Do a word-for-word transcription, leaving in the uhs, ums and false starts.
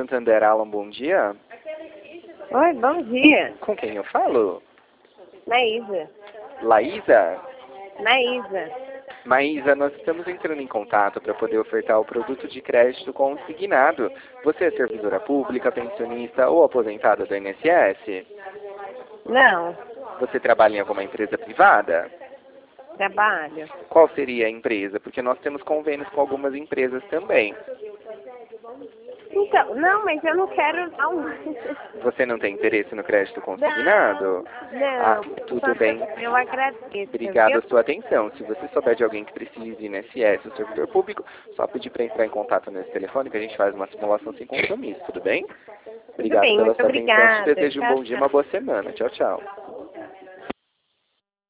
Santander, Alan, bom dia. Oi, bom dia. Com quem eu falo? Maísa. Laísa? Maísa. Maísa, nós estamos entrando em contato para poder ofertar o produto de crédito consignado. Você é servidora pública, pensionista ou aposentada do I N S S? Não, Você trabalha em alguma empresa privada? trabalho. Qual seria a empresa? Porque nós temos convênios com algumas empresas também. Então, não, mas eu não quero não. Você não tem interesse no crédito consignado? Não, Ah, tudo bem. eu agradeço. Obrigado a viu? sua atenção. Se você souber de alguém que precise de I N S S ou servidor público, só pedir para entrar em contato nesse telefone que a gente faz uma simulação sem compromisso, tudo bem? Tudo Obrigado bem, pela muito sua atenção. Te obrigada. desejo um Tchau, bom dia e tchau. uma boa semana. Tchau, tchau.